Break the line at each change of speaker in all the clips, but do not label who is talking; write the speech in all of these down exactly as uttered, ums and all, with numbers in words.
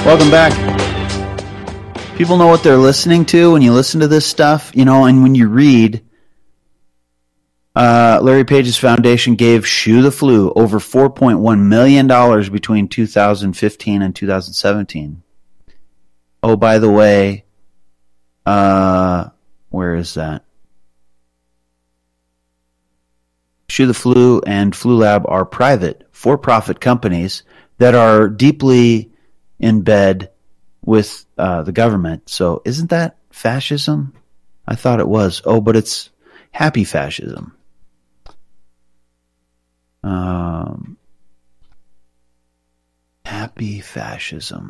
Welcome back. People know what they're listening to when you listen to this stuff, you know, and when you read, uh, Larry Page's foundation gave Shoo the Flu over four point one million dollars between two thousand fifteen and two thousand seventeen. Oh, by the way, uh, where is that? Shoo the Flu and Flu Lab are private, for-profit companies that are deeply in bed with uh, the government. So isn't that fascism? I thought it was. Oh, but it's happy fascism. Um, happy fascism.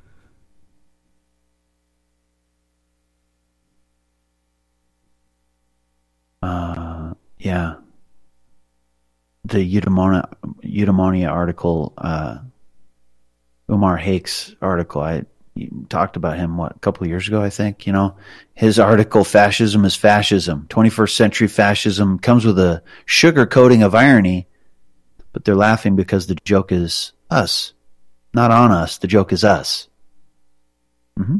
Uh, yeah. The Eudaimonia, Eudaimonia article, uh, Umar Hakes article, I talked about him, what, a couple of years ago, I think, you know, his article, Fascism is Fascism. twenty-first century fascism comes with a sugar coating of irony, but they're laughing because the joke is us. Not on us, the joke is us. Mm-hmm.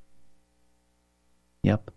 Yep.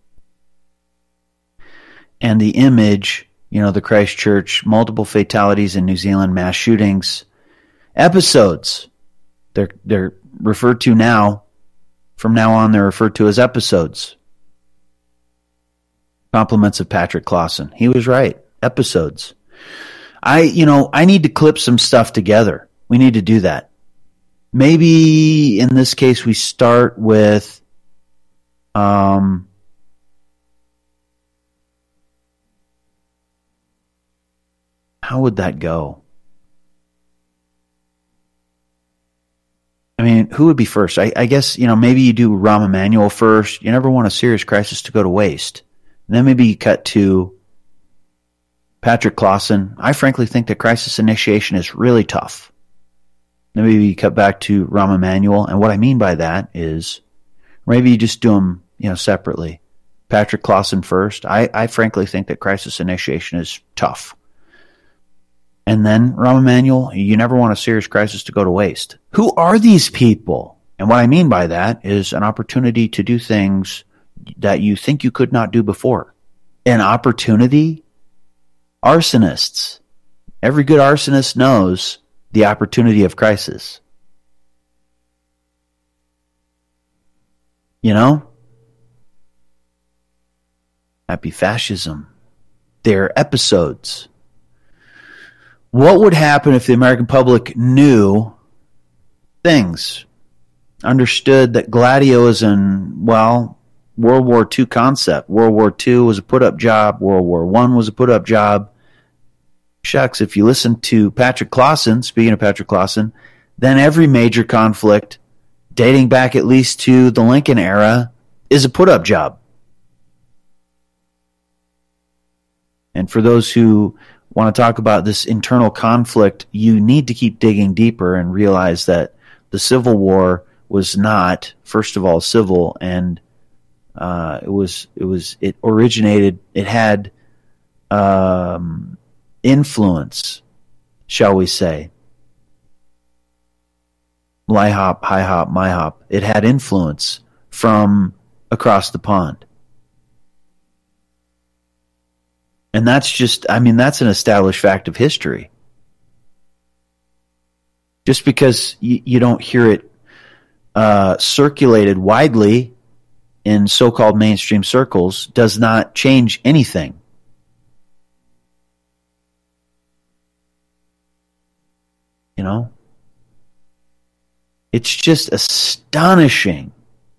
And the image, you know, the Christchurch, multiple fatalities in New Zealand, mass shootings, episodes. They're they're referred to now. From now on, they're referred to as episodes. Compliments of Patrick Clausen. He was right. Episodes. I, you know, I need to clip some stuff together. We need to do that. Maybe in this case, we start with, um, how would that go? I mean, who would be first? I, I guess, you know, maybe you do Rahm Emanuel first. You never want a serious crisis to go to waste. And then maybe you cut to Patrick Clausen. I frankly think that crisis initiation is really tough. Then maybe you cut back to Rahm Emanuel. And what I mean by that is maybe you just do them, you know, separately. Patrick Clausen first. I, I frankly think that crisis initiation is tough. And then Rahm Emanuel, you never want a serious crisis to go to waste. Who are these people? And what I mean by that is an opportunity to do things that you think you could not do before. An opportunity? Arsonists. Every good arsonist knows the opportunity of crisis. You know? Happy fascism. They're episodes. What would happen if the American public knew things, understood that Gladio is an, well, World War Two concept. World War Two was a put-up job. World War One was a put-up job. Shucks, if you listen to Patrick Clausen, speaking of Patrick Clausen, then every major conflict dating back at least to the Lincoln era is a put-up job. And for those who want to talk about this internal conflict, you need to keep digging deeper and realize that the Civil War was not, first of all, civil, and uh, it was it was it originated. It had um, influence, shall we say? Lie hop, high hop, my hop. It had influence from across the pond. And that's just, I mean, that's an established fact of history. Just because you, you don't hear it uh, circulated widely in so-called mainstream circles does not change anything. You know? It's just astonishing.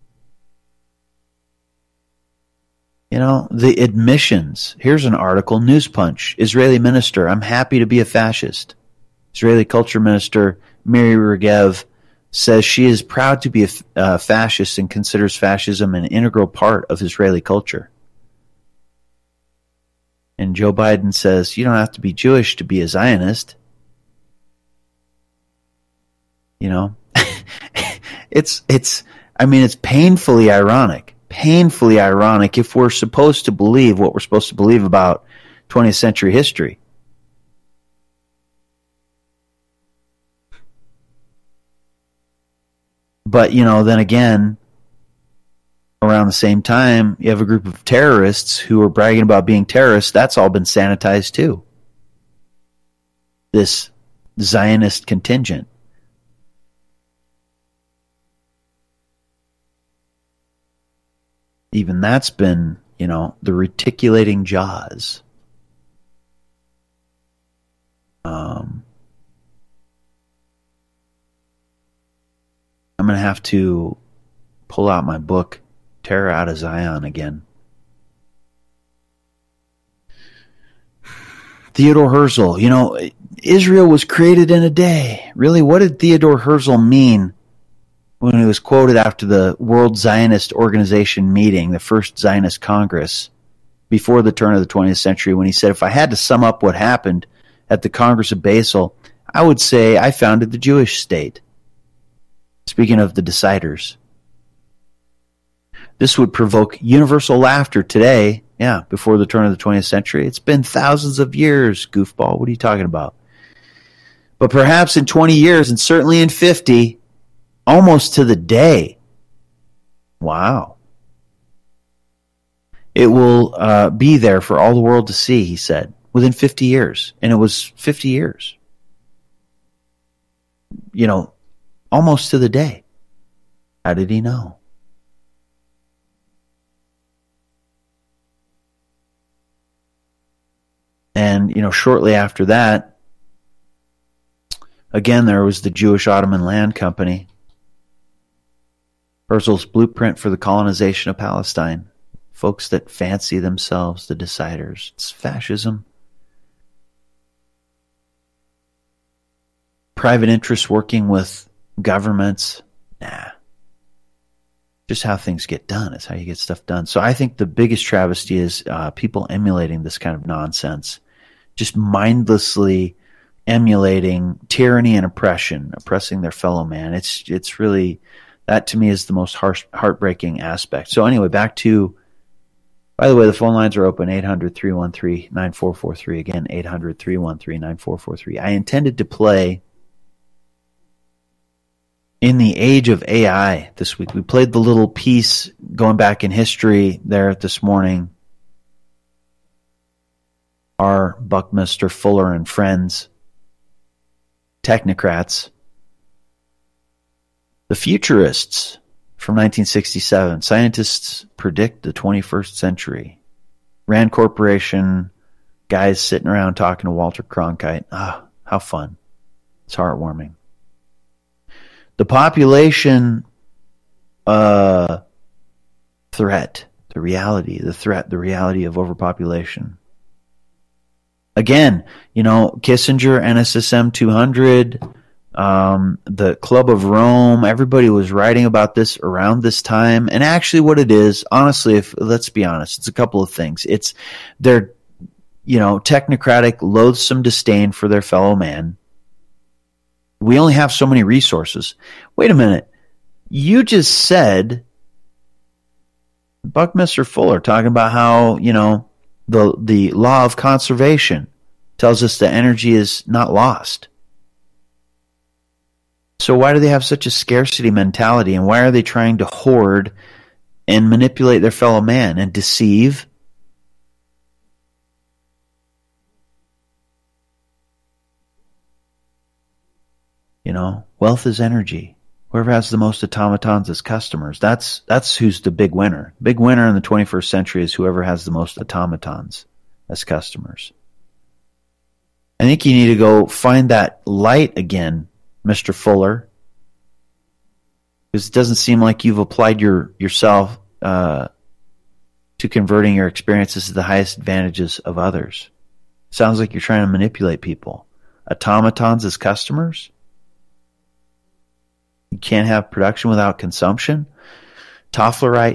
You know, the admissions. Here's an article, News Punch. Israeli minister, I'm happy to be a fascist. Israeli culture minister Miri Regev says she is proud to be a uh, fascist and considers fascism an integral part of Israeli culture. And Joe Biden says, you don't have to be Jewish to be a Zionist. You know, it's, it's, I mean, it's painfully ironic. Painfully ironic if we're supposed to believe what we're supposed to believe about twentieth century history. But, you know, then again, around the same time, you have a group of terrorists who are bragging about being terrorists. That's all been sanitized too. This Zionist contingent. Even that's been, you know, the reticulating jaws. Um, I'm going to have to pull out my book, Terror Out of Zion, again. Theodore Herzl, you know, Israel was created in a day. Really, what did Theodore Herzl mean when he was quoted after the World Zionist Organization meeting, the first Zionist Congress, before the turn of the twentieth century, when he said, if I had to sum up what happened at the Congress of Basel, I would say I founded the Jewish state. Speaking of the deciders. This would provoke universal laughter today, yeah, before the turn of the twentieth century. It's been thousands of years, goofball. What are you talking about? But perhaps in twenty years, and certainly in fifty, almost to the day. Wow. It will uh, be there for all the world to see, he said, within fifty years. And it was fifty years. You know, almost to the day. How did he know? And, you know, shortly after that, again, there was the Jewish Ottoman Land Company. Herzl's blueprint for the colonization of Palestine. Folks that fancy themselves the deciders. It's fascism. Private interests working with governments. Nah. Just how things get done. It's how you get stuff done. So I think the biggest travesty is uh, people emulating this kind of nonsense. Just mindlessly emulating tyranny and oppression, oppressing their fellow man. It's it's really, that to me is the most harsh, heartbreaking aspect. So anyway, back to, by the way, the phone lines are open, eight hundred, three one three, nine four four three. Again, eight hundred, three one three, nine four four three. I intended to play In the Age of A I this week. We played the little piece going back in history there this morning. Our Buckminster Fuller and friends, technocrats, the futurists from nineteen sixty-seven. Scientists predict the twenty-first century. Rand Corporation, guys sitting around talking to Walter Cronkite. Ah, how fun. It's heartwarming. The population uh, threat, the reality, the threat, the reality of overpopulation. Again, you know, Kissinger, N S S M two hundred, um, the Club of Rome, everybody was writing about this around this time. And actually what it is, honestly, if let's be honest, it's a couple of things. It's their, you know, technocratic, loathsome disdain for their fellow man. We only have so many resources. Wait a minute. You just said Buckminster Fuller talking about how, you know, the the law of conservation tells us that energy is not lost. So why do they have such a scarcity mentality, and why are they trying to hoard and manipulate their fellow man and deceive? You know, wealth is energy. Whoever has the most automatons as customers, that's that's who's the big winner. Big winner in the twenty-first century is whoever has the most automatons as customers. I think you need to go find that light again, Mister Fuller, because it doesn't seem like you've applied your yourself uh, to converting your experiences to the highest advantages of others. Sounds like you're trying to manipulate people. Automatons as customers? You can't have production without consumption. Tofflerite,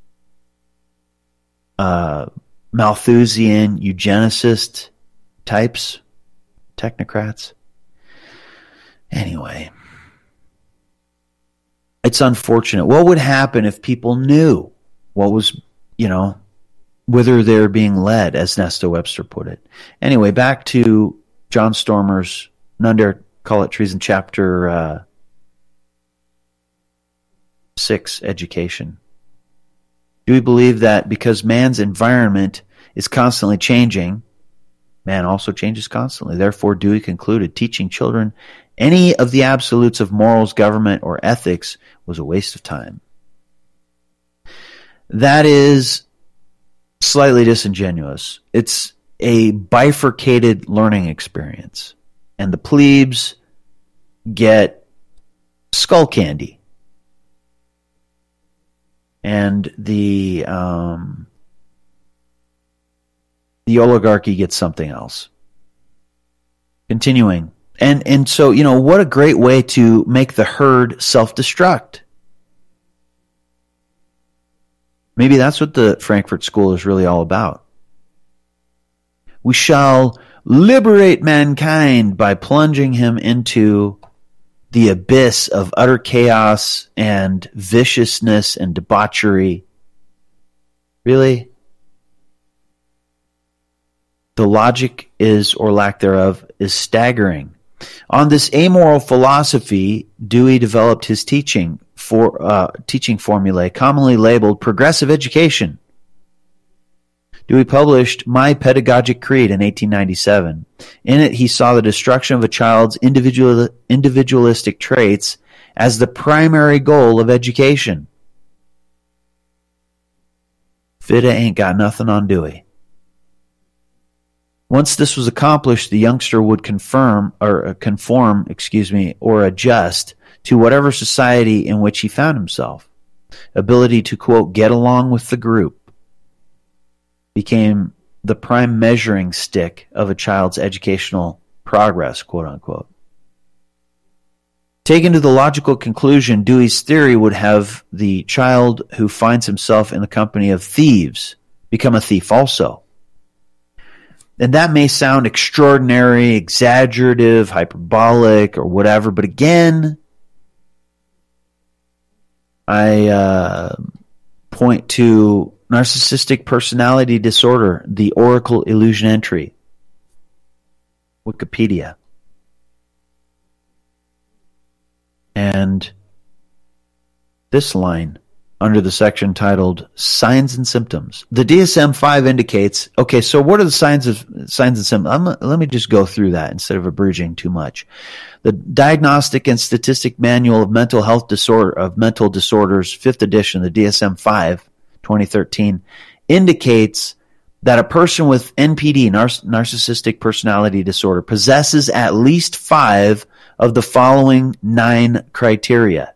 uh, Malthusian, eugenicist types, technocrats. Anyway, it's unfortunate. What would happen if people knew what was, you know, whither they're being led, as Nesta Webster put it? Anyway, back to John Stormer's None Dare Call It Treason chapter uh, six, education. Do we believe that because man's environment is constantly changing, man also changes constantly? Therefore, Dewey concluded teaching children any of the absolutes of morals, government, or ethics was a waste of time. That is slightly disingenuous. It's a bifurcated learning experience, and the plebes get skull candy, and the um, the oligarchy gets something else. Continuing, and and so you know what a great way to make the herd self-destruct. Maybe that's what the Frankfurt School is really all about. We shall liberate mankind by plunging him into the abyss of utter chaos and viciousness and debauchery. Really? The logic is, or lack thereof, is staggering. On this amoral philosophy, Dewey developed his teaching for uh, teaching formulae, commonly labeled progressive education. Dewey published My Pedagogic Creed in eighteen ninety-seven. In it, he saw the destruction of a child's individual, individualistic traits as the primary goal of education. Fitta ain't got nothing on Dewey. Once this was accomplished, the youngster would confirm or conform, excuse me, or adjust to whatever society in which he found himself. Ability to, quote, get along with the group became the prime measuring stick of a child's educational progress, quote unquote. Taken to the logical conclusion, Dewey's theory would have the child who finds himself in the company of thieves become a thief also. And that may sound extraordinary, exaggerative, hyperbolic, or whatever, but again, I uh, point to narcissistic personality disorder, the Oracle illusion entry, Wikipedia. And this line under the section titled Signs and Symptoms. The D S M five indicates, okay, so what are the signs of signs and symptoms? I'm, let me just go through that instead of abridging too much. The Diagnostic and Statistic Manual of Mental Health Disorder of Mental Disorders, fifth edition, the D S M five, twenty thirteen, indicates that a person with N P D, nar- narcissistic personality disorder, possesses at least five of the following nine criteria.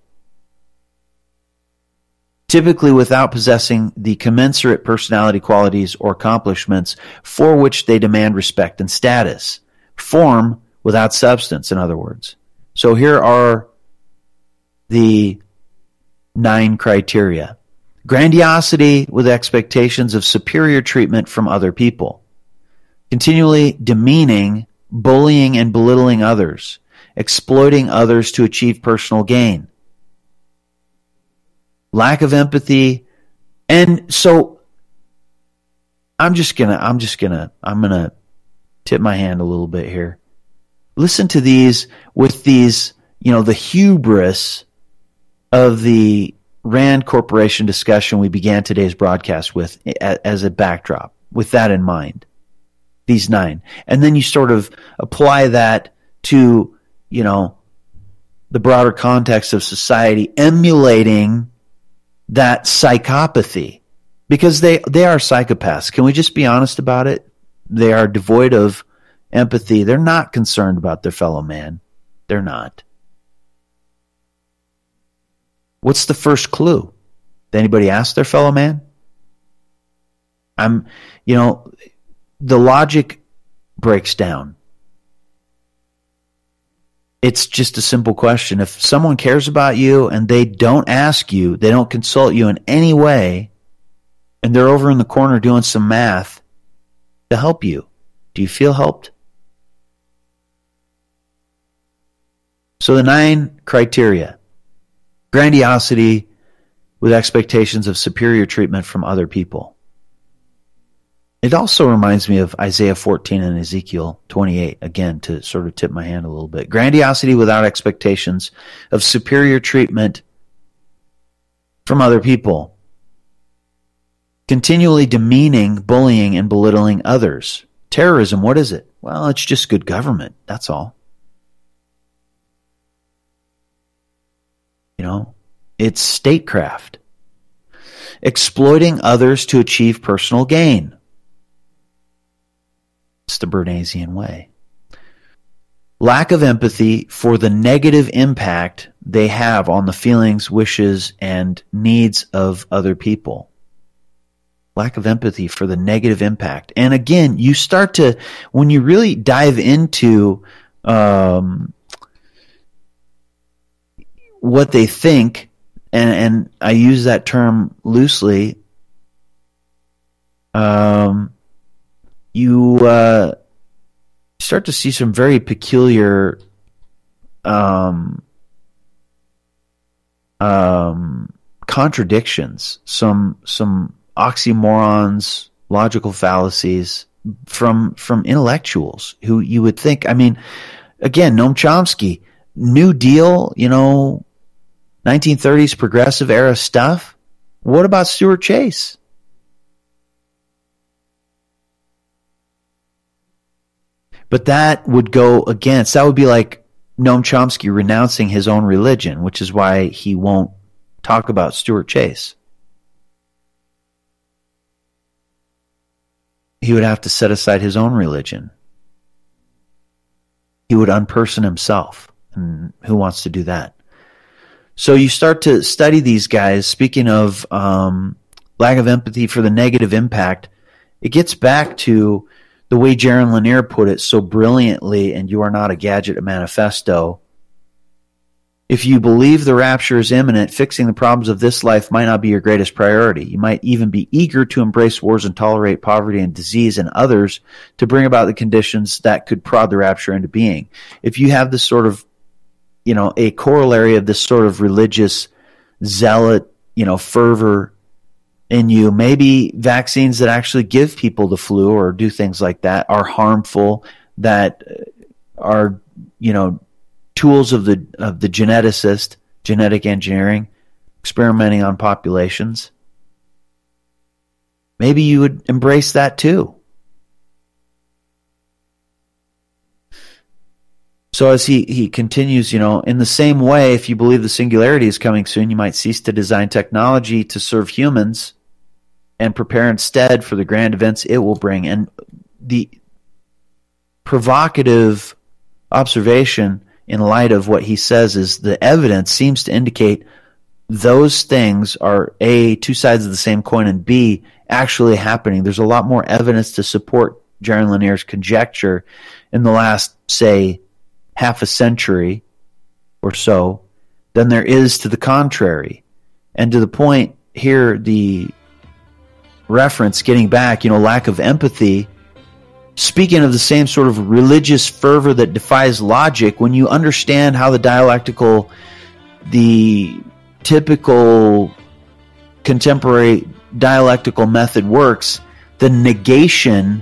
Typically without possessing the commensurate personality qualities or accomplishments for which they demand respect and status. Form without substance, in other words. So here are the nine criteria. Grandiosity with expectations of superior treatment from other people. Continually demeaning, bullying, and belittling others. Exploiting others to achieve personal gain. Lack of empathy. And so I'm just gonna, I'm just gonna, I'm gonna tip my hand a little bit here. Listen to these with these, you know, the hubris of the Rand Corporation discussion we began today's broadcast with as a backdrop, with that in mind. These nine. And then you sort of apply that to, you know, the broader context of society emulating that psychopathy, because they, they are psychopaths. Can we just be honest about it? They are devoid of empathy. They're not concerned about their fellow man. They're not. What's the first clue? Did anybody ask their fellow man? I'm, you know, the logic breaks down. It's just a simple question. If someone cares about you and they don't ask you, they don't consult you in any way, and they're over in the corner doing some math to help you, do you feel helped? So the nine criteria. Grandiosity with expectations of superior treatment from other people. It also reminds me of Isaiah fourteen and Ezekiel twenty-eight, again, to sort of tip my hand a little bit. Grandiosity without expectations of superior treatment from other people. Continually demeaning, bullying, and belittling others. Terrorism, what is it? Well, it's just good government. That's all. You know, it's statecraft. Exploiting others to achieve personal gain. It's the Bernaysian way. Lack of empathy for the negative impact they have on the feelings, wishes, and needs of other people. Lack of empathy for the negative impact. And again, you start to, when you really dive into um, what they think, and, and I use that term loosely, um, you uh, start to see some very peculiar um, um, contradictions, some some oxymorons, logical fallacies from from intellectuals who you would think, I mean, again, Noam Chomsky, New Deal, you know, nineteen thirties progressive era stuff. What about Stuart Chase? But that would go against, that would be like Noam Chomsky renouncing his own religion, which is why he won't talk about Stuart Chase. He would have to set aside his own religion. He would unperson himself. And who wants to do that? So you start to study these guys. Speaking of um, lack of empathy for the negative impact, it gets back to the way Jaron Lanier put it so brilliantly, and You Are Not a Gadget, a Manifesto. If you believe the rapture is imminent, fixing the problems of this life might not be your greatest priority. You might even be eager to embrace wars and tolerate poverty and disease and others to bring about the conditions that could prod the rapture into being. If you have this sort of, you know, a corollary of this sort of religious zealot, you know, fervor in you, maybe vaccines that actually give people the flu or do things like that are harmful, that are, you know, tools of the of the geneticist, genetic engineering, experimenting on populations. Maybe you would embrace that too. So as he, he continues, you know, in the same way, if you believe the singularity is coming soon, you might cease to design technology to serve humans and prepare instead for the grand events it will bring. And the provocative observation in light of what he says is the evidence seems to indicate those things are A, two sides of the same coin, and B, actually happening. There's a lot more evidence to support Jaron Lanier's conjecture in the last, say, half a century or so than there is to the contrary. And to the point here, the reference, getting back, you know, lack of empathy, speaking of the same sort of religious fervor that defies logic, when you understand how the dialectical, the typical contemporary dialectical method works, the negation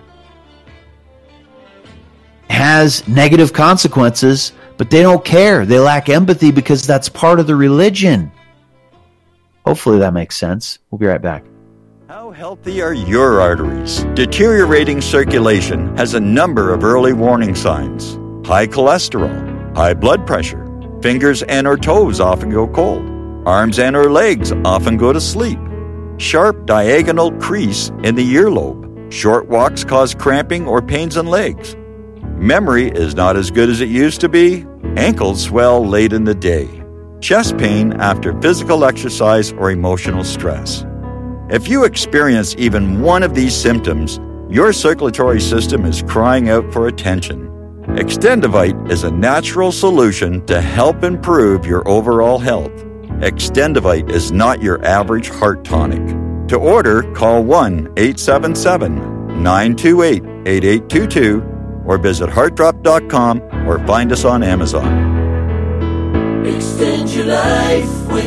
has negative consequences, but they don't care. They lack empathy because that's part of the religion. Hopefully that makes sense. We'll be right back.
How healthy are your arteries? Deteriorating circulation has a number of early warning signs. High cholesterol, high blood pressure, fingers and or toes often go cold, arms and or legs often go to sleep, sharp diagonal crease in the earlobe, short walks cause cramping or pains in legs, memory is not as good as it used to be, ankles swell late in the day, chest pain after physical exercise or emotional stress. If you experience even one of these symptoms, your circulatory system is crying out for attention. Extendivite is a natural solution to help improve your overall health. Extendivite is not your average heart tonic. To order, call one eight seven seven, nine two eight, eight eight two two or visit heart drop dot com or find us on Amazon.
Extend your life with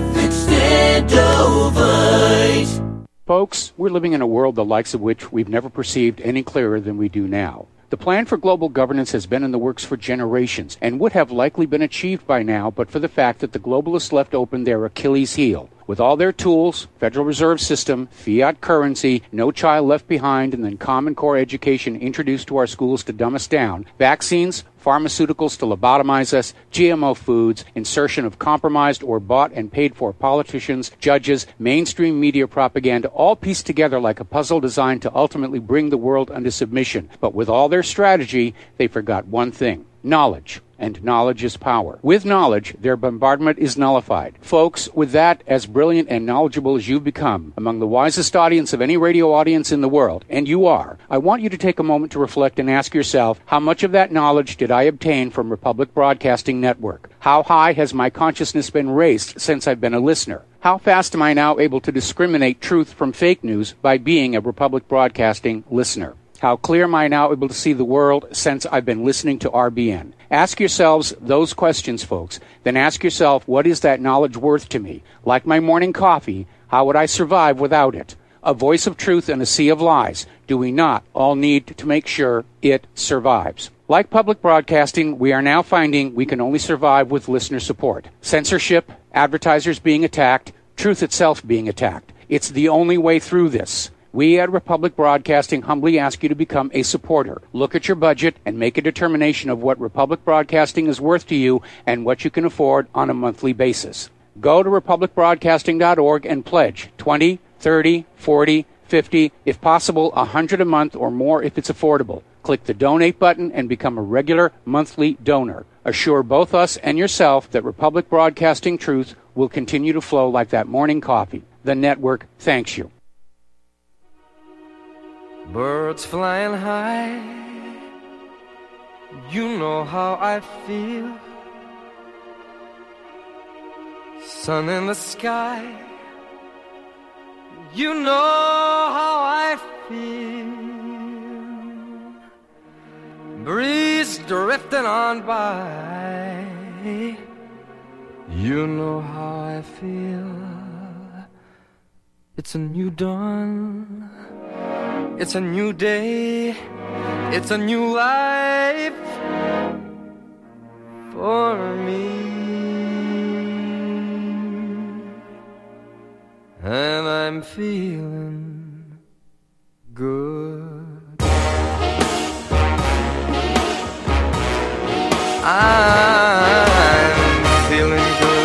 Extendovite.
Folks, we're living in a world the likes of which we've never perceived any clearer than we do now. The plan for global governance has been in the works for generations and would have likely been achieved by now but for the fact that the globalists left open their Achilles heel, With all their tools, Federal Reserve System, fiat currency, no child left behind, and then Common Core education introduced to our schools to dumb us down, vaccines, pharmaceuticals to lobotomize us, G M O foods, insertion of compromised or bought and paid for politicians, judges, mainstream media propaganda, all pieced together like a puzzle designed to ultimately bring the world under submission. But with all their strategy, they forgot one thing: knowledge. And knowledge is power. With knowledge, their bombardment is nullified. Folks, with that, as brilliant and knowledgeable as you've become, among the wisest audience of any radio audience in the world, and you are, I want you to take a moment to reflect and ask yourself, how much of that knowledge did I obtain from Republic Broadcasting Network? How high has my consciousness been raised since I've been a listener? How fast am I now able to discriminate truth from fake news by being a Republic Broadcasting listener? How clear am I now able to see the world since I've been listening to R B N? Ask yourselves those questions, folks. Then ask yourself, what is that knowledge worth to me? Like my morning coffee, how would I survive without it? A voice of truth in a sea of lies. Do we not all need to make sure it survives? Like public broadcasting, we are now finding we can only survive with listener support. Censorship, advertisers being attacked, truth itself being attacked. It's the only way through this. We at Republic Broadcasting humbly ask you to become a supporter. Look at your budget and make a determination of what Republic Broadcasting is worth to you and what you can afford on a monthly basis. Go to republic broadcasting dot org and pledge twenty, thirty, forty, fifty, if possible one hundred a month or more if it's affordable. Click the donate button and become a regular monthly donor. Assure both us and yourself that Republic Broadcasting truth will continue to flow like that morning coffee. The network thanks you.
Birds flying high, you know how I feel. Sun in the sky, you know how I feel. Breeze drifting on by, you know how I feel. It's a new dawn, it's a new day, it's a new life for me, and I'm feeling good. I'm feeling good.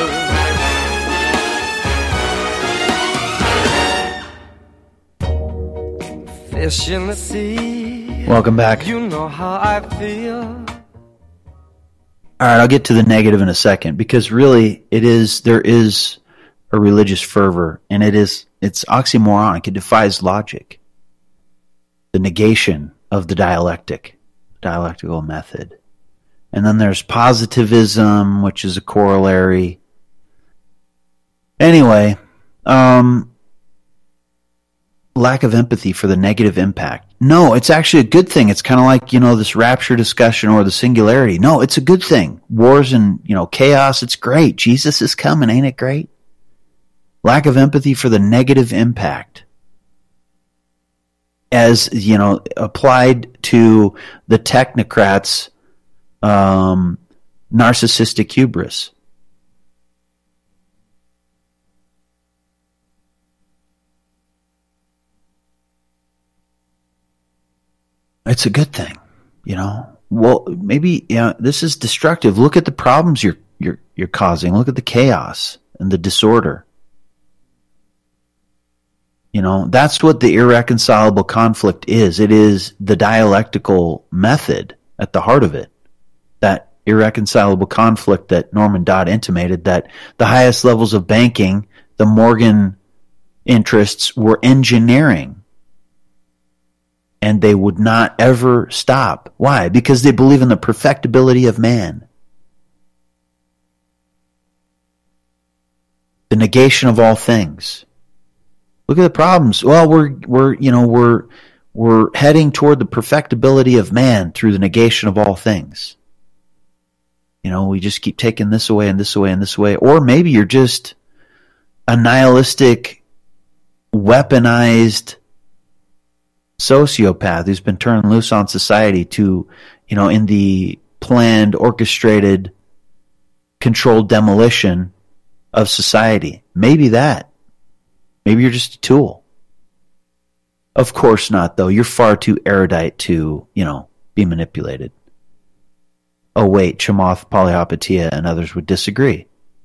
Fish in the sea.
Welcome back.
You know how I feel.
All right, I'll get to the negative in a second, because really it is, there is a religious fervor, and it is, it's oxymoronic. It defies logic. The negation of the dialectic, dialectical method. And then there's positivism, which is a corollary. Anyway, um, lack of empathy for the negative impact. No, it's actually a good thing. It's kind of like, you know, this rapture discussion or the singularity. No, it's a good thing. Wars and, you know, chaos, it's great. Jesus is coming, ain't it great? Lack of empathy for the negative impact, as, you know, applied to the technocrats' um, narcissistic hubris. It's a good thing, you know. Well, maybe, you know, this is destructive. Look at the problems you're you're you're causing. Look at the chaos and the disorder. You know, that's what the irreconcilable conflict is. It is the dialectical method at the heart of it. That irreconcilable conflict that Norman Dodd intimated, that the highest levels of banking, the Morgan interests, were engineering. And they would not ever stop. Why? Because they believe in the perfectibility of man. The negation of all things. Look at the problems. Well, we're we're you know we're we're heading toward the perfectibility of man through the negation of all things. You know, we just keep taking this away and this away and this away. Or maybe you're just a nihilistic, weaponized sociopath who's been turned loose on society to, you know, in the planned, orchestrated, controlled demolition of society. Maybe that. Maybe you're just a tool. Of course not, though. You're far too erudite to, you know, be manipulated. Oh, wait, Chamath Palihapitiya and others would disagree.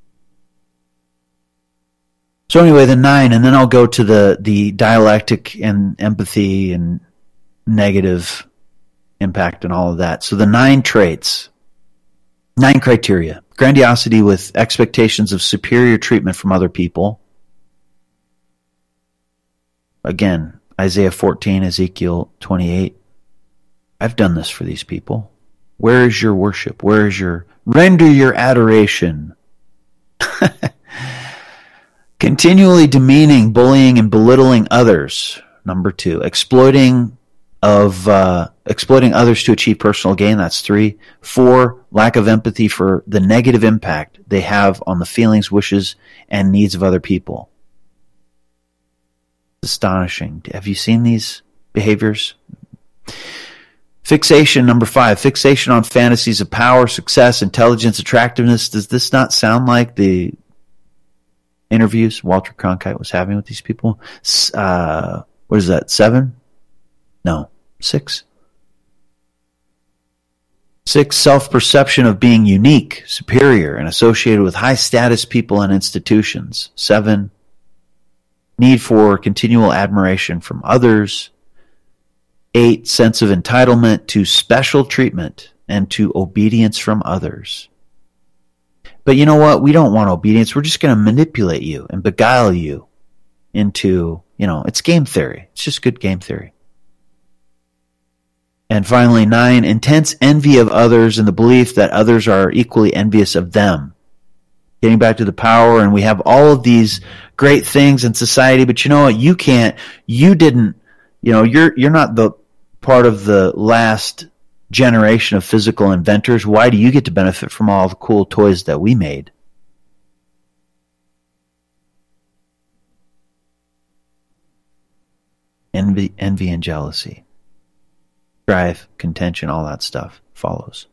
So anyway, the nine, and then I'll go to the, the dialectic and empathy and negative impact and all of that. So the nine traits, nine criteria. Grandiosity with expectations of superior treatment from other people. Again, Isaiah fourteen, Ezekiel twenty-eight. I've done this for these people. Where is your worship? Where is your... Render your adoration. Continually demeaning, bullying, and belittling others. Number two. Exploiting of uh, exploiting others to achieve personal gain. That's three. Four. Lack of empathy for the negative impact they have on the feelings, wishes, and needs of other people. Astonishing. Have you seen these behaviors? Fixation, number five. Fixation on fantasies of power, success, intelligence, attractiveness. Does this not sound like the interviews Walter Cronkite was having with these people? Uh, what is that, seven? No, six. Six, self-perception of being unique, superior, and associated with high-status people and institutions. Seven, need for continual admiration from others. Eight, sense of entitlement to special treatment and to obedience from others. But you know what? We don't want obedience. We're just going to manipulate you and beguile you into, you know, it's game theory. It's just good game theory. And finally, nine, intense envy of others and the belief that others are equally envious of them. Getting back to the power, and we have all of these great things in society, but you know what? You can't, you didn't, you know, you're you're not the part of the last generation of physical inventors. Why do you get to benefit from all the cool toys that we made? Envy, envy and jealousy. Strife, contention, all that stuff follows.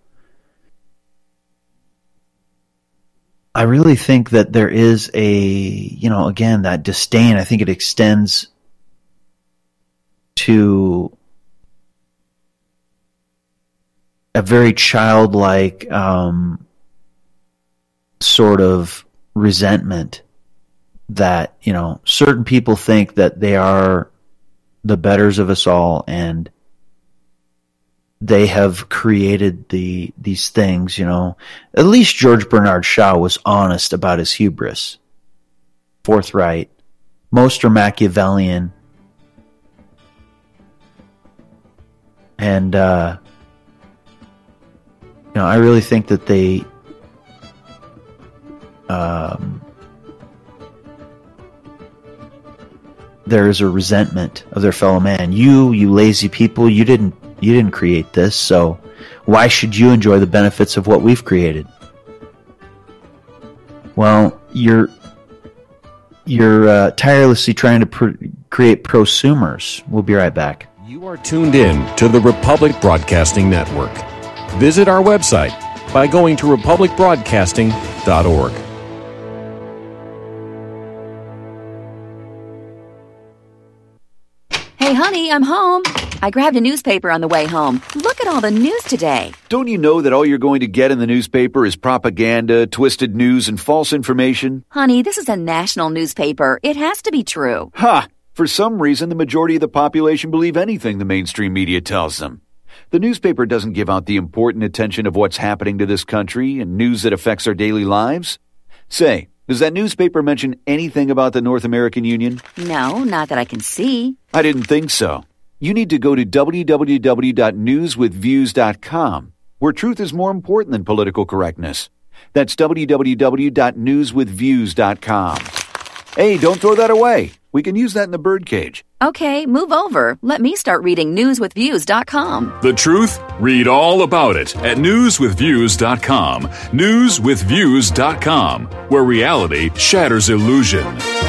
I really think that there is a, you know, again, that disdain, I think it extends to a very childlike um, sort of resentment that, you know, certain people think that they are the betters of us all, and they have created the these things, you know. At least George Bernard Shaw was honest about his hubris. Forthright. Most are Machiavellian. And, uh, you know, I really think that they... Um, there is a resentment of their fellow man. You, you lazy people, you didn't You didn't create this, so why should you enjoy the benefits of what we've created? Well, you're you're uh, tirelessly trying to pr- create prosumers. We'll be right back.
You are tuned in to the Republic Broadcasting Network. Visit our website by going to republic broadcasting dot org.
Hey, honey, I'm home. I grabbed a newspaper on the way home. Look at all the news today.
Don't you know that all you're going to get in the newspaper is propaganda, twisted news, and false information?
Honey, this is a national newspaper. It has to be true.
Ha! For some reason, the majority of the population believe anything the mainstream media tells them. The newspaper doesn't give out the important attention of what's happening to this country and news that affects our daily lives. Say, does that newspaper mention anything about the North American Union?
No, not that I can see.
I didn't think so. You need to go to w w w dot news with views dot com, where truth is more important than political correctness. That's w w w dot news with views dot com. Hey, don't throw that away. We can use that in the birdcage.
Okay, move over. Let me start reading news with views dot com.
The truth? Read all about it at news with views dot com. news with views dot com, where reality shatters illusion.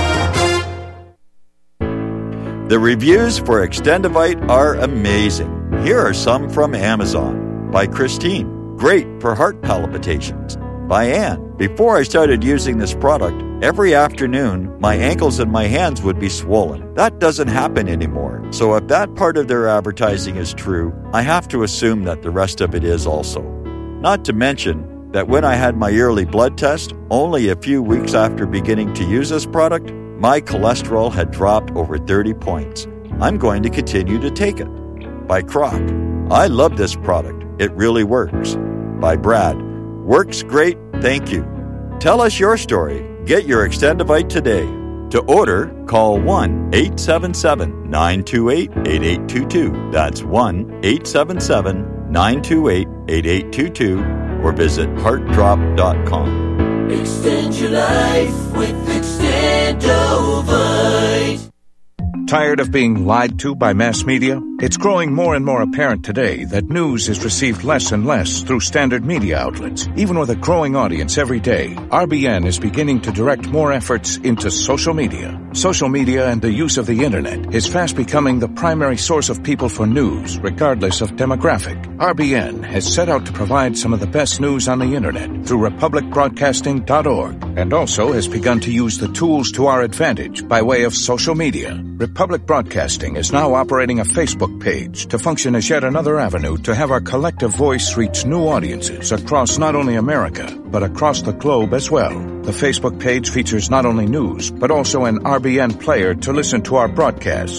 The reviews for Extendivite are amazing. Here are some from Amazon. By Christine, great for heart palpitations. By Anne, before I started using this product, Every afternoon, my ankles and my hands would be swollen. That doesn't happen anymore. So if that part of their advertising is true, I have to assume that the rest of it is also. Not to mention that when I had my yearly blood test, only a few weeks after beginning to use this product, my cholesterol had dropped over thirty points. I'm going to continue to take it. By Croc. I love this product. It really works. By Brad. Works great, thank you. Tell us your story. Get your Extendivite today. To order, call one eight seven seven, nine two eight, eight eight two two. That's one eight seven seven, nine two eight, eight eight two two or visit heart drop dot com.
Extend your life with Extendovite.
Tired of being lied to by mass media? It's growing more and more apparent today that news is received less and less through standard media outlets. Even with a growing audience every day, R B N is beginning to direct more efforts into social media. Social media and the use of the internet is fast becoming the primary source of people for news, regardless of demographic. R B N has set out to provide some of the best news on the internet through republic broadcasting dot org, and also has begun to use the tools to our advantage by way of social media. Republic Broadcasting is now operating a Facebook page to function as yet another avenue to have our collective voice reach new audiences across not only America, but across the globe as well. The Facebook page features not only news, but also an R B N player to listen to our broadcasts.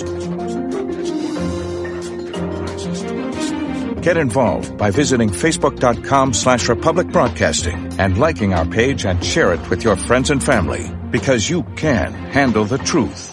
Get involved by visiting facebook.com slash Republic Broadcasting and liking our page and share it with your friends and family, because you can handle the truth.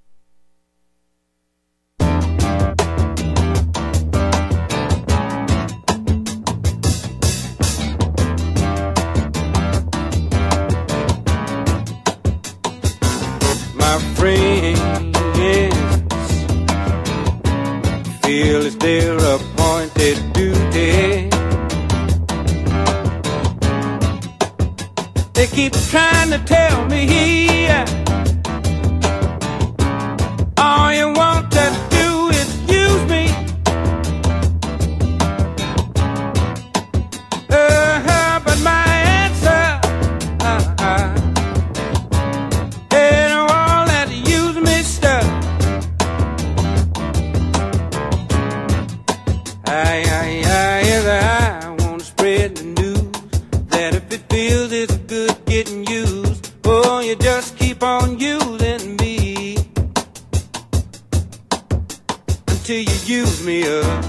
Feel it's their appointed duty. They keep trying to tell me all you want to do is use me. Uh-huh, but my answer uh-huh, ain't all that use me stuff. I, I, I, yes, I want to spread the news that if it feels it's good getting used, oh, you just keep on using me until you use me up.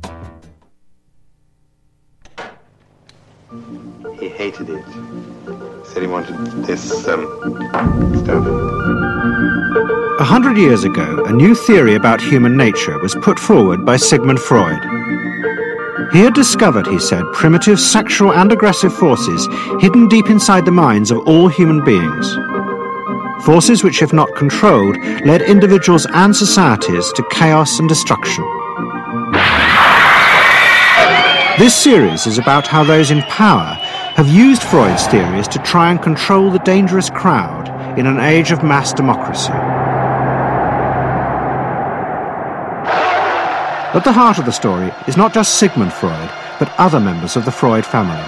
He hated it. Said he wanted this um, stuff.
A hundred years ago, a new theory about human nature was put forward by Sigmund Freud. He had discovered, he said, primitive sexual and aggressive forces hidden deep inside the minds of all human beings. Forces which, if not controlled, led individuals and societies to chaos and destruction. This series is about how those in power have used Freud's theories to try and control the dangerous crowd in an age of mass democracy. At the heart of the story is not just Sigmund Freud, but other members of the Freud family.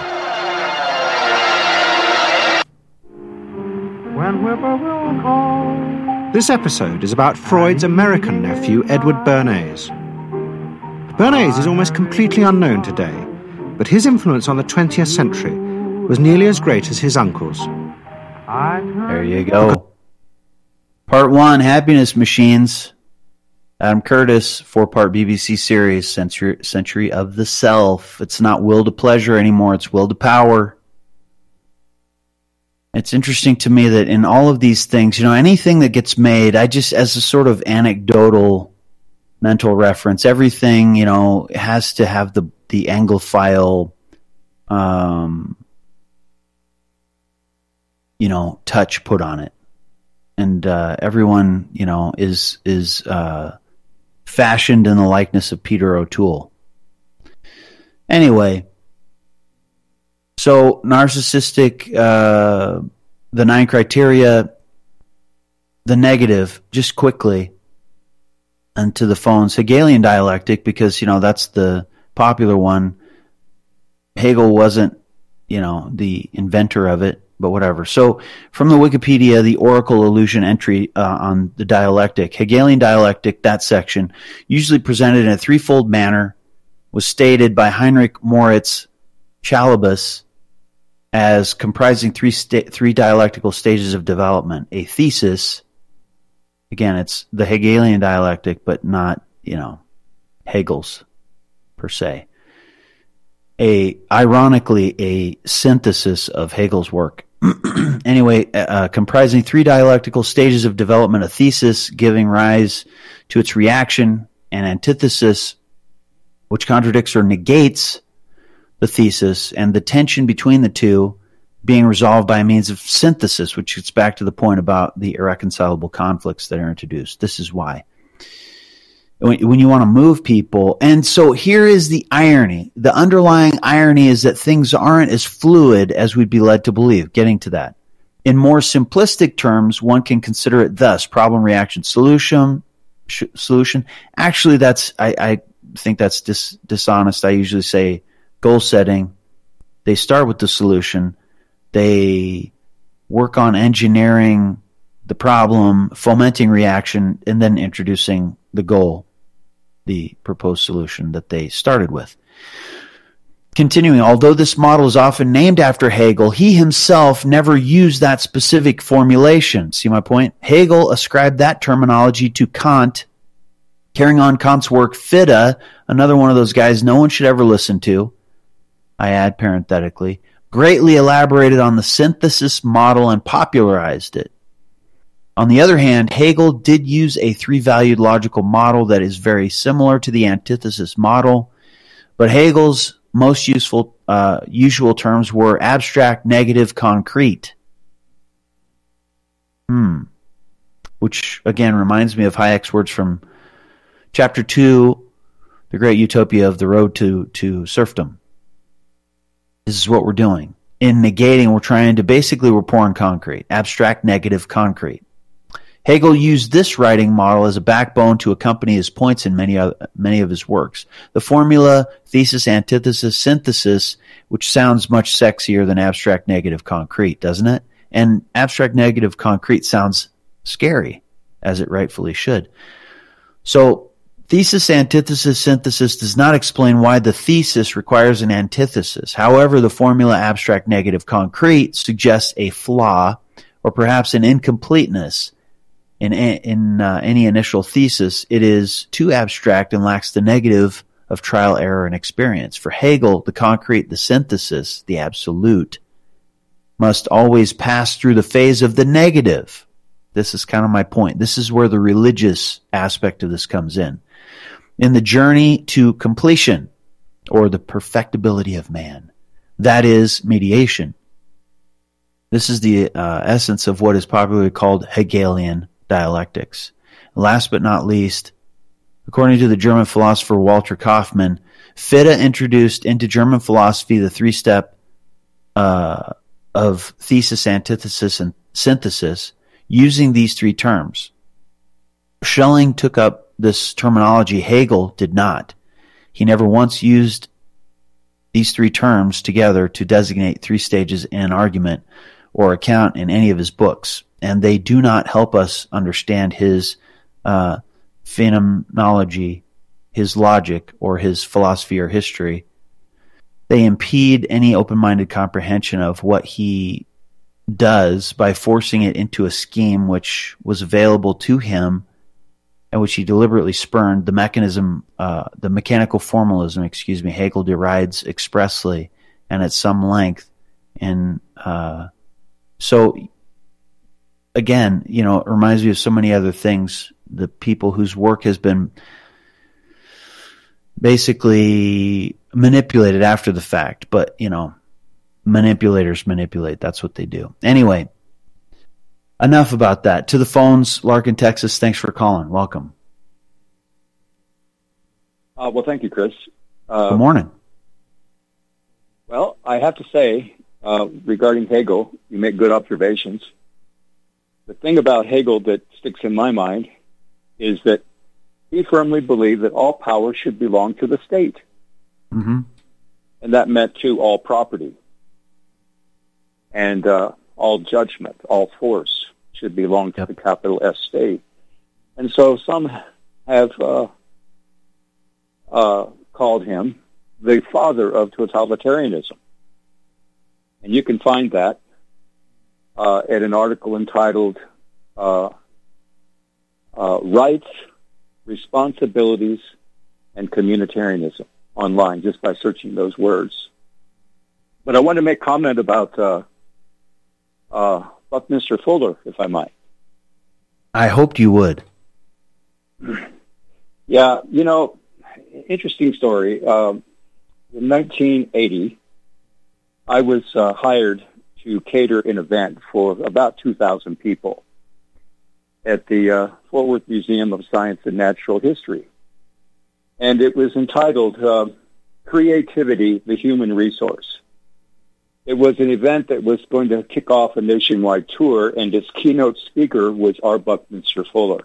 When will call. This episode is about Freud's American nephew, Edward Bernays. Bernays is almost completely unknown today, but his influence on the twentieth century was nearly as great as his uncle's.
There you go. Part one, Happiness Machines. Adam Curtis, four-part B B C series, Century, Century of the Self. It's not will to pleasure anymore, it's will to power. It's interesting to me that in all of these things, you know, anything that gets made, I just, as a sort of anecdotal mental reference, everything, you know, has to have the, the Anglophile, um, you know, touch put on it. And uh, everyone, you know, is, is, uh, fashioned in the likeness of Peter O'Toole. Anyway, so narcissistic, uh, the nine criteria, the negative, just quickly, and to the phones, Hegelian dialectic, because, you know, that's the popular one. Hegel wasn't, you know, the inventor of it. but whatever. So from the Wikipedia, the Oracle Illusion entry uh, on the dialectic, Hegelian dialectic, that section, usually presented in a threefold manner, was stated by Heinrich Moritz Chalobus as comprising three sta- three dialectical stages of development. A thesis, again, it's the Hegelian dialectic, but not, you know, Hegel's per se. A, ironically, a synthesis of Hegel's work. Anyway, uh, comprising three dialectical stages of development, a thesis giving rise to its reaction, an antithesis, which contradicts or negates the thesis, and the tension between the two being resolved by means of synthesis, which gets back to the point about the irreconcilable conflicts that are introduced. This is why. When you want to move people. And so here is the irony. The underlying irony is that things aren't as fluid as we'd be led to believe. Getting to that. In more simplistic terms, one can consider it thus: problem, reaction, solution. Sh- solution. Actually, that's I, I think that's dis- dishonest. I usually say goal setting. They start with the solution. They work on engineering the problem, fomenting reaction, and then introducing the goal, the proposed solution that they started with. Continuing, although this model is often named after Hegel, he himself never used that specific formulation. See my point? Hegel ascribed that terminology to Kant, carrying on Kant's work. Fichte, another one of those guys no one should ever listen to, I add parenthetically, greatly elaborated on the synthesis model and popularized it. On the other hand, Hegel did use a three-valued logical model that is very similar to the antithesis model, but Hegel's most useful, uh, usual terms were abstract, negative, concrete. Hmm. Which, again, reminds me of Hayek's words from Chapter two, The Great Utopia of the Road to, to Serfdom. This is what we're doing. In negating, we're trying to, basically, we're pouring concrete. Abstract, negative, concrete. Hegel used this writing model as a backbone to accompany his points in many other, many of his works. The formula, thesis, antithesis, synthesis, which sounds much sexier than abstract, negative, concrete, doesn't it? And abstract, negative, concrete sounds scary, as it rightfully should. So, thesis, antithesis, synthesis does not explain why the thesis requires an antithesis. However, the formula abstract, negative, concrete suggests a flaw or perhaps an incompleteness in, in uh, any initial thesis. It is too abstract and lacks the negative of trial, error, and experience. For Hegel, the concrete, the synthesis, the absolute, must always pass through the phase of the negative. This is kind of my point. This is where the religious aspect of this comes in. In the journey to completion, or the perfectibility of man. That is mediation. This is the uh, essence of what is popularly called Hegelian dialectics. Last but not least, according to the German philosopher Walter Kaufmann, Fichte introduced into German philosophy the three-step uh, of thesis, antithesis, and synthesis using these three terms. Schelling took up this terminology. Hegel did not. He never once used these three terms together to designate three stages in an argument or account in any of his books, and they do not help us understand his uh, phenomenology, his logic, or his philosophy or history. They impede any open-minded comprehension of what he does by forcing it into a scheme which was available to him and which he deliberately spurned. The mechanism, uh, the mechanical formalism, excuse me, Hegel derides expressly and at some length. And uh, so, again, you know, it reminds me of so many other things. The people whose work has been basically manipulated after the fact, but, you know, manipulators manipulate. That's what they do. Anyway, enough about that. To the phones, Larkin, Texas. Thanks for calling. Welcome.
Uh, well, thank you, Chris. Uh,
Good morning.
Well, I have to say, uh, regarding Hegel, you make good observations. The thing about Hegel that sticks in my mind is that he firmly believed that all power should belong to the state.
Mm-hmm.
And that meant to all property. And uh, all judgment, all force should belong to yep. the capital S state. And so some have uh, uh, called him the father of totalitarianism. And you can find that uh, at an article entitled uh, uh, Rights, Responsibilities, and Communitarianism online, just by searching those words. But I want to make comment about uh, uh, Buckminster Fuller, if I might.
I hoped you would.
Yeah, you know, interesting story. Um, in nineteen eighty, I was uh, hired to cater an event for about two thousand people at the uh, Fort Worth Museum of Science and Natural History. And it was entitled uh, Creativity, the Human Resource. It was an event that was going to kick off a nationwide tour, and its keynote speaker was R. Buckminster Fuller.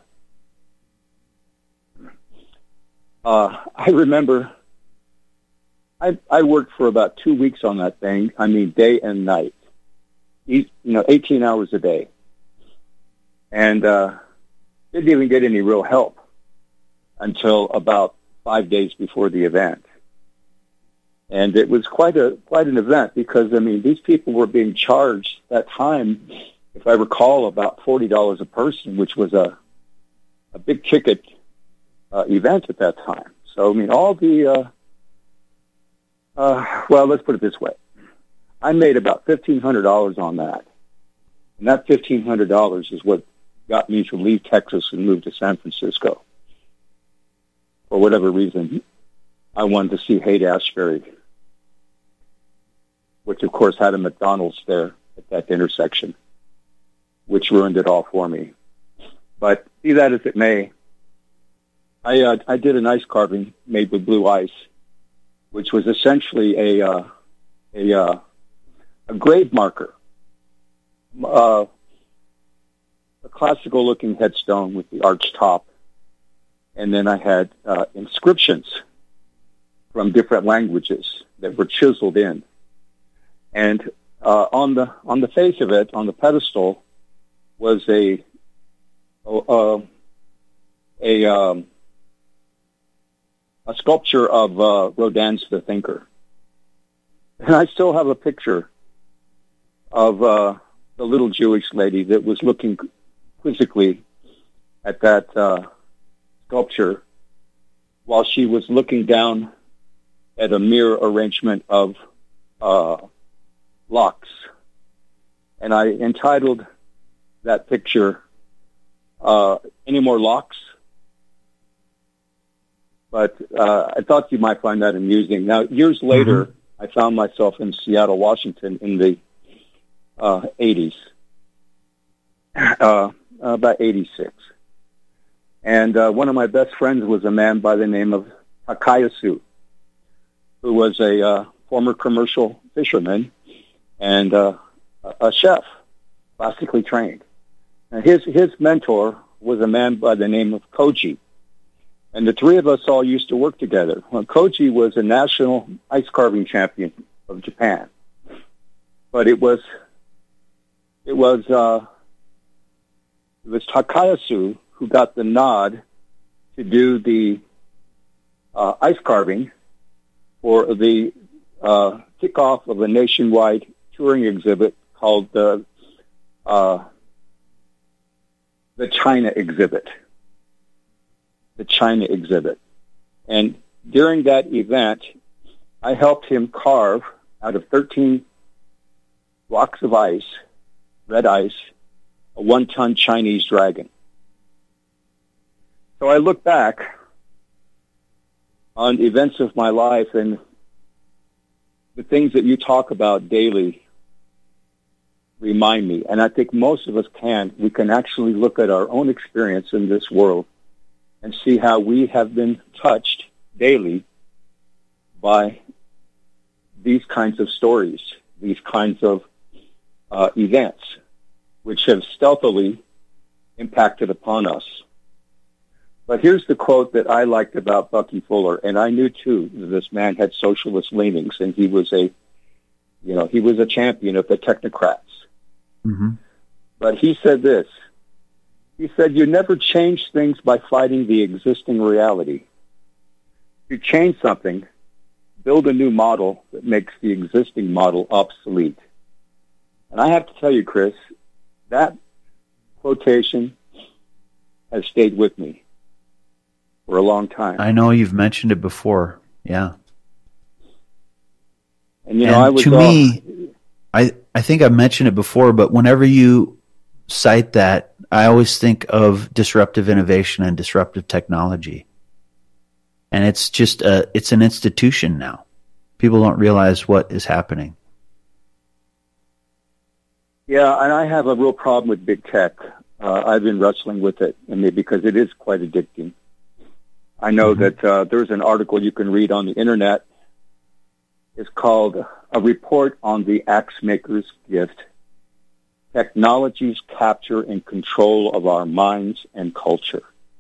Uh, I remember I, I worked for about two weeks on that thing. I mean, day and night, you know, eighteen hours a day. And uh, didn't even get any real help until about five days before the event. And it was quite a quite an event because, I mean, these people were being charged that time, if I recall, about forty dollars a person, which was a, a big ticket uh, event at that time. So, I mean, all the, uh, uh, well, let's put it this way. I made about fifteen hundred dollars on that. And that fifteen hundred dollars is what got me to leave Texas and move to San Francisco. For whatever reason, I wanted to see Haight-Ashbury, which of course had a McDonald's there at that intersection, which ruined it all for me. But be that as it may, I uh, I did an ice carving made with blue ice, which was essentially a uh, a uh, a grave marker, uh, a classical-looking headstone with the arched top, and then I had uh, inscriptions from different languages that were chiseled in. And uh, on the on the face of it, on the pedestal, was a a a, um, a sculpture of uh, Rodin's The Thinker, and I still have a picture of uh, the little Jewish lady that was looking quizzically at that uh, sculpture while she was looking down at a mirror arrangement of uh, locks. And I entitled that picture, uh, Any More Locks? But uh, I thought you might find that amusing. Now, years later, mm-hmm. I found myself in Seattle, Washington in the uh, eighties, uh, about eighty-six. And uh, one of my best friends was a man by the name of Takayasu, who was a uh, former commercial fisherman and uh, a chef, classically trained. And his his mentor was a man by the name of Koji. And the three of us all used to work together. Well, Koji was a national ice carving champion of Japan. But it was it was uh, it was Takayasu who got the nod to do the uh, ice carving for the uh, kickoff of a nationwide touring exhibit called the uh, the China exhibit. The China exhibit. And during that event, I helped him carve out of thirteen blocks of ice, red ice, a one-ton Chinese dragon. So I look back on events of my life and the things that you talk about daily remind me. And I think most of us can. We can actually look at our own experience in this world and see how we have been touched daily by these kinds of stories, these kinds of uh, events, which have stealthily impacted upon us. But here's the quote that I liked about Bucky Fuller, and I knew too that this man had socialist leanings, and he was a, you know, he was a champion of the technocrats.
Mm-hmm.
But he said this. He said, you never change things by fighting the existing reality. To change something, build a new model that makes the existing model obsolete. And I have to tell you, Chris, that quotation has stayed with me for a long time.
I know you've mentioned it before. Yeah.
And, you know,
and
I was
to
all,
me, I, I think I've mentioned it before, but whenever you cite that, I always think of disruptive innovation and disruptive technology. And it's just a, it's an institution now. People don't realize what is happening.
Yeah, and I have a real problem with big tech. Uh, I've been wrestling with it, I mean, because it is quite addicting. I know mm-hmm. that uh, there's an article you can read on the internet. It's called A Report on the Axe Maker's Gift, Technology's Capture and Control of Our Minds and Culture.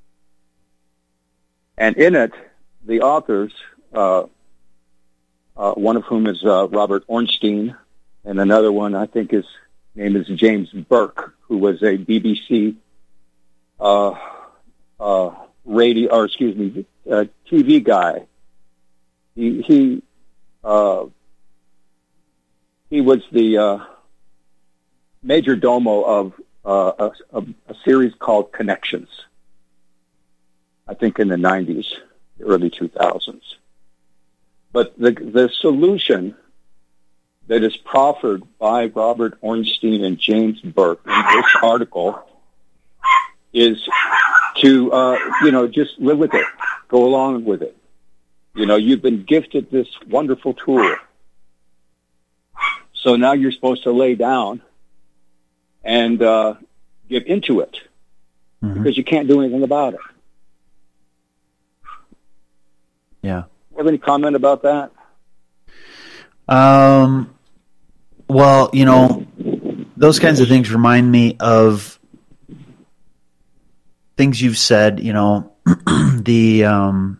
And in it, the authors, uh, uh, one of whom is uh, Robert Ornstein, and another one, I think his name is James Burke, who was a B B C uh, uh, radio, or excuse me, uh, T V guy. He he uh, he was the uh, major domo of uh, a, a series called Connections. I think in the nineties, the early two thousands. But the the solution that is proffered by Robert Ornstein and James Burke in this article is to, uh, you know, just live with it, go along with it. You know, you've been gifted this wonderful tool. So now you're supposed to lay down and uh, give into it mm-hmm. because you can't do anything about it.
Yeah.
Have any comment about that?
Um, well, you know, those kinds of things remind me of things you've said, you know, the, um,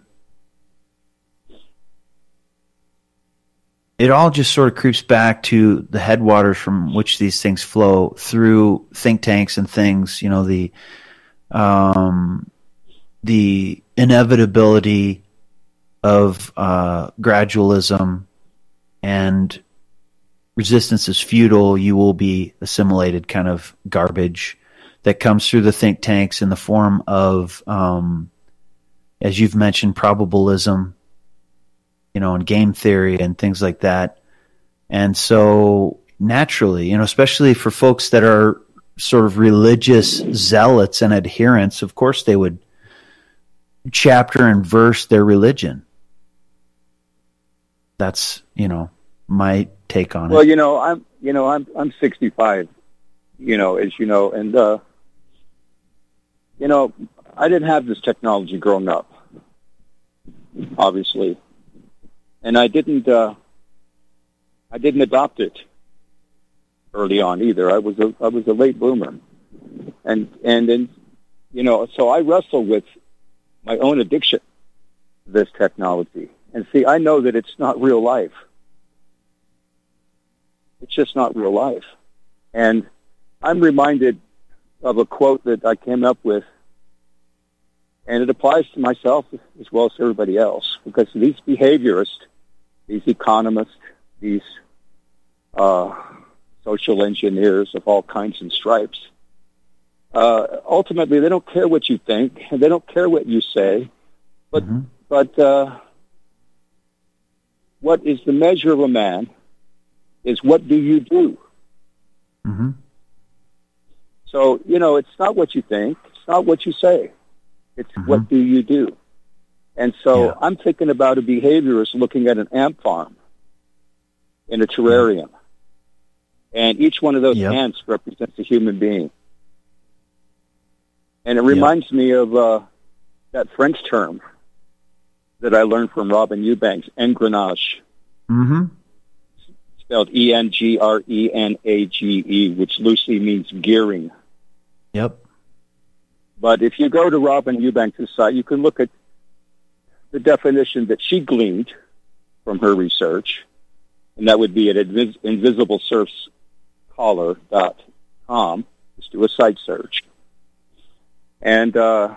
it all just sort of creeps back to the headwaters from which these things flow through think tanks and things, you know, the, um, the inevitability of, uh, gradualism and resistance is futile, you will be assimilated kind of garbage that comes through the think tanks in the form of, um, as you've mentioned, probabilism, you know, and game theory and things like that. And so naturally, you know, especially for folks that are sort of religious zealots and adherents, of course they would chapter and verse their religion. That's, you know, my take on
well,
it.
Well, you know, I'm, you know, I'm, I'm sixty-five, you know, as you know, and, uh, you know, I didn't have this technology growing up, obviously, and I didn't, uh, I didn't adopt it early on either. I was a, I was a late bloomer, and, and then, you know, so I wrestle with my own addiction to this technology. And see, I know that it's not real life. It's just not real life. And I'm reminded of a quote that I came up with, and it applies to myself as well as everybody else, because these behaviorists, these economists, these uh, social engineers of all kinds and stripes, uh, ultimately they don't care what you think, and they don't care what you say, but mm-hmm. but uh, what is the measure of a man is what do you do?
Mm-hmm.
So, you know, it's not what you think. It's not what you say. It's mm-hmm. what do you do? And so yeah. I'm thinking about a behaviorist looking at an ant farm in a terrarium. Yeah. And each one of those yep. ants represents a human being. And it reminds yep. me of uh, that French term that I learned from Robin Eubanks, engrenage.
Mm-hmm.
Spelled E N G R E N A G E, which loosely means gearing.
Yep.
But if you go to Robin Eubanks' site, you can look at the definition that she gleaned from her research, and that would be at invis- invisible surfs collar dot com. Just do a site search. And uh,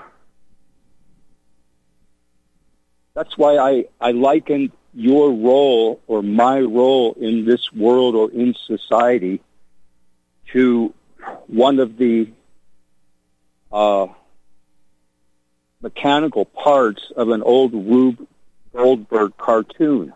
that's why I, I liken your role or my role in this world or in society to one of the uh, mechanical parts of an old Rube Goldberg cartoon.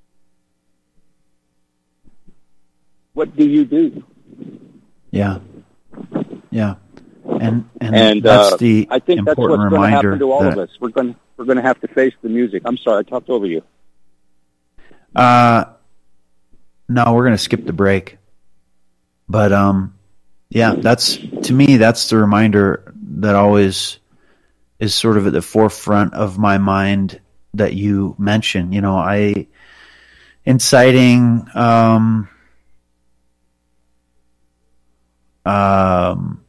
What do you do?
Yeah. Yeah. And and,
and
that's
uh,
the
I think that's
important
what's going to
reminder
happen to all
that,
of us. We're going to, we're going to have to face the music. I'm sorry, I talked over you.
Uh, no, we're going to skip the break. But um, yeah, that's to me that's the reminder that always is sort of at the forefront of my mind that you mentioned. You know, I inciting um. Um,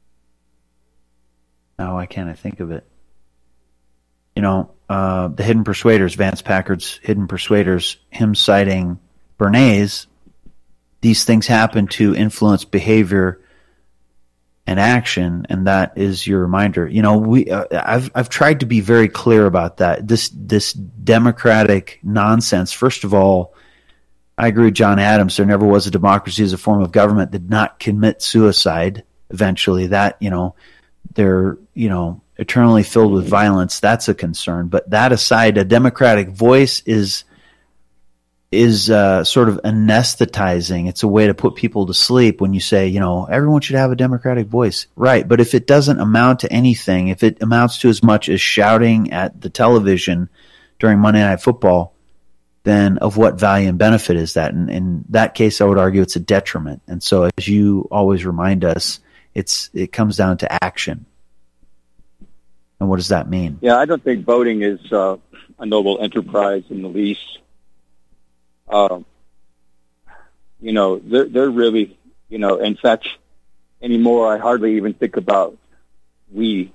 now why can't I think of it? You know, uh, the Hidden Persuaders, Vance Packard's Hidden Persuaders, him citing Bernays, these things happen to influence behavior and action, and that is your reminder. You know, we uh, I've I've tried to be very clear about that. This this democratic nonsense. First of all, I agree with John Adams. There never was a democracy as a form of government that did not commit suicide. Eventually, that you know, they're you know eternally filled with violence. That's a concern. But that aside, a democratic voice is is uh, sort of anesthetizing. It's a way to put people to sleep when you say, you know, everyone should have a democratic voice, right? But if it doesn't amount to anything, if it amounts to as much as shouting at the television during Monday Night Football, then of what value and benefit is that? And in that case, I would argue it's a detriment. And so as you always remind us, it's it comes down to action. And what does that mean?
Yeah, I don't think voting is uh, a noble enterprise in the least. Um, you know, they're, they're really, you know, in fact, anymore, I hardly even think about we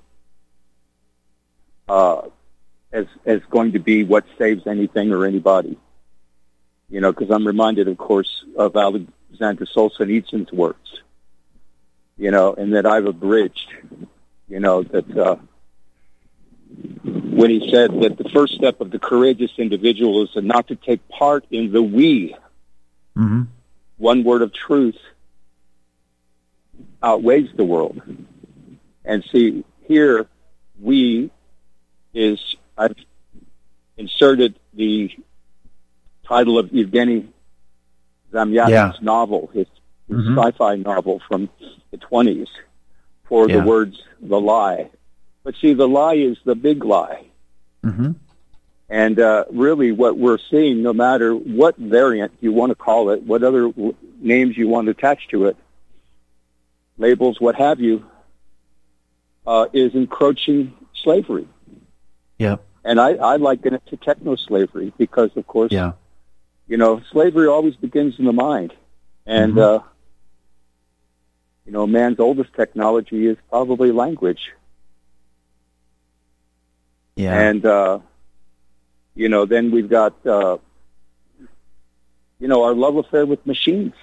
uh, as as going to be what saves anything or anybody. You know, because I'm reminded, of course, of Alexander Solzhenitsyn's words, you know, and that I've abridged, you know, that uh, when he said that the first step of the courageous individual is not to take part in the we.
Mm-hmm.
One word of truth outweighs the world. And see, here, we is, I've inserted the title of Evgeny Zamyatin's
yeah.
novel, his, his
mm-hmm.
sci-fi novel from the twenties, for
yeah.
the words, the lie. But see, the lie is the big lie.
Mm-hmm.
And uh, really what we're seeing, no matter what variant you want to call it, what other w- names you want to attach to it, labels, what have you, uh, is encroaching slavery.
Yep.
And I, I liken it to techno-slavery because, of course,
yeah.
you know, slavery always begins in the mind. And,
mm-hmm.
uh, you know, man's oldest technology is probably language.
Yeah.
And, uh, you know, then we've got, uh, you know, our love affair with machines.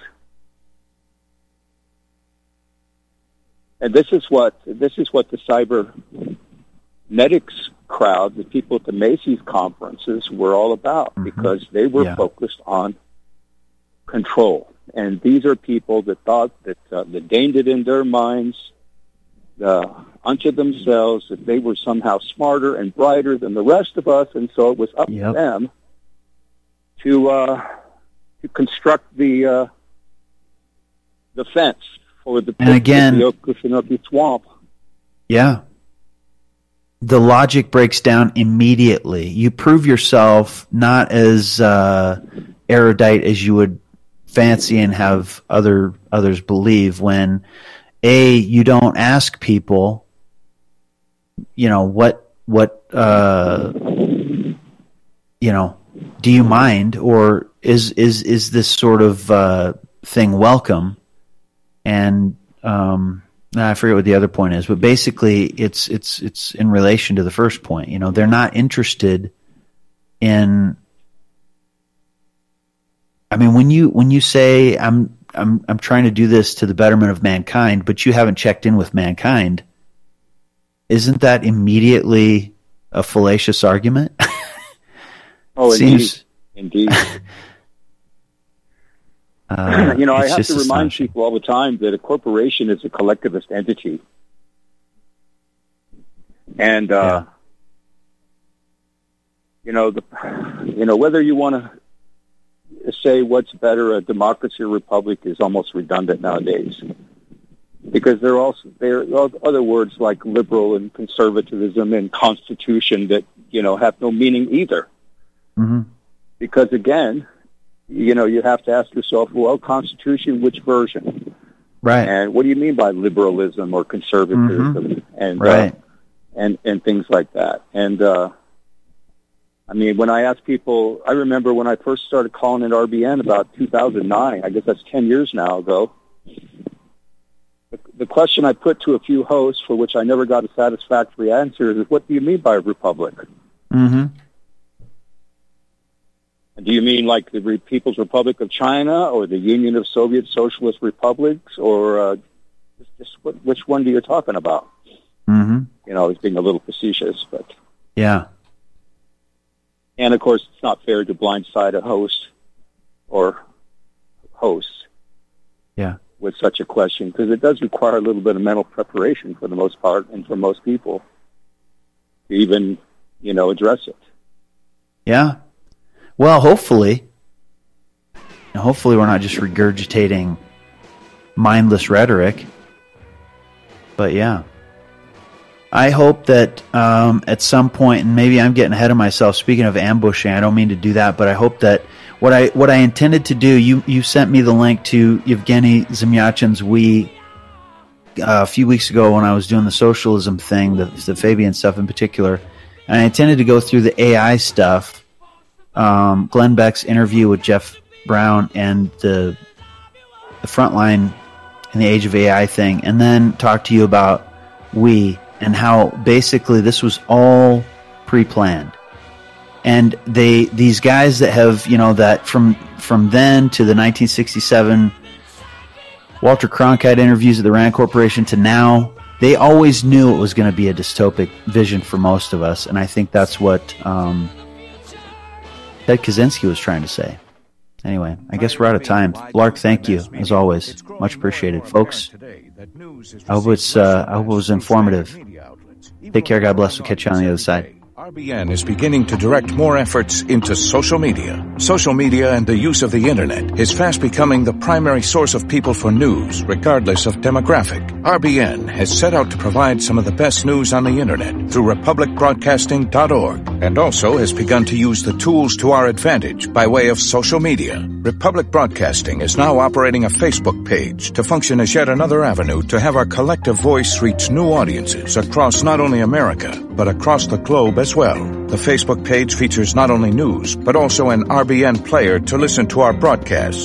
And this is what, this is what the cybernetics crowd, the people at the Macy's conferences were all about, mm-hmm. because they were
yeah.
focused on control. And these are people that thought that, uh, that deigned it in their minds, uh, unto themselves, that they were somehow smarter and brighter than the rest of us, and so it was up
yep.
to them to uh, to construct the uh, the fence for the
and again,
the Okefenokee swamp.
Yeah, the logic breaks down immediately. You prove yourself not as uh, erudite as you would fancy and have other others believe when. A, you don't ask people, you know, what, what, uh, you know, do you mind, or is, is, is this sort of, uh, thing welcome? And, um, I forget what the other point is, but basically it's, it's, it's in relation to the first point. You know, they're not interested in, I mean, when you, when you say I'm I'm I'm trying to do this to the betterment of mankind, but you haven't checked in with mankind, isn't that immediately a fallacious argument?
Oh,
Seems,
indeed. Indeed.
uh,
you know, I have
just
to remind
astonishing.
people all the time that a corporation is a collectivist entity. And, uh,
Yeah.
you know, the, you know, whether you want to say what's better, a democracy or republic, is almost redundant nowadays. Because there are also there are other words like liberal and conservatism and constitution that, you know, have no meaning either.
Mm-hmm.
Because again, you know, you have to ask yourself, well, constitution, which version?
Right.
And what do you mean by liberalism or conservatism?
Mm-hmm.
And
right.
uh, and and things like that. And uh, I mean, when I ask people, I remember when I first started calling it R B N about two thousand nine. I guess that's ten years now ago. The, the question I put to a few hosts, for which I never got a satisfactory answer, is, "What do you mean by republic?"
Mm-hmm.
Do you mean like the Re- People's Republic of China or the Union of Soviet Socialist Republics, or uh, just, just what, which one do you talking about?
Mm-hmm.
You know, I was being a little facetious, but
Yeah.
and of course, it's not fair to blindside a host or hosts
Yeah.
with such a question, because it does require a little bit of mental preparation for the most part, and for most people to even, you know, address it.
Yeah. Well, hopefully, hopefully we're not just regurgitating mindless rhetoric. But yeah, I hope that um, at some point, and maybe I'm getting ahead of myself. Speaking of ambushing, I don't mean to do that, but I hope that what I what I intended to do. You you sent me the link to Yevgeny Zamyachin's We uh, a few weeks ago when I was doing the socialism thing, the, the Fabian stuff in particular, and I intended to go through the A I stuff. Um, Glenn Beck's interview with Jeff Brown and the the frontline in the age of A I thing, and then talk to you about We and how basically this was all pre-planned. And they these guys that have, you know, that from from then to the nineteen sixty-seven Walter Cronkite interviews at the Rand Corporation to now, they always knew it was going to be a dystopic vision for most of us, and I think that's what um, Ted Kaczynski was trying to say. Anyway, I guess we're out of time. Lark, thank you, as always. Much appreciated. Folks, I hope, it's, uh, I hope it was informative. Take care. God bless. We'll catch you on the other side.
R B N is beginning to direct more efforts into social media. Social media and the use of the Internet is fast becoming the primary source of people for news, regardless of demographic. R B N has set out to provide some of the best news on the Internet through republic broadcasting dot org, and also has begun to use the tools to our advantage by way of social media. Republic Broadcasting is now operating a Facebook page to function as yet another avenue to have our collective voice reach new audiences across not only America, but across the globe as well. The Facebook page features not only news, but also an R B N player to listen to our broadcasts.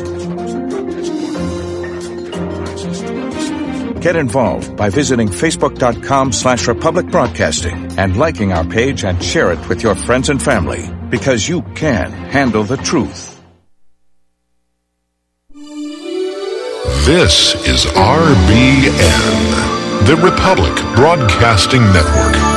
Get involved by visiting facebook.com slash Republic Broadcasting and liking our page and share it with your friends and family, because you can handle the truth.
This is R B N, the Republic Broadcasting Network.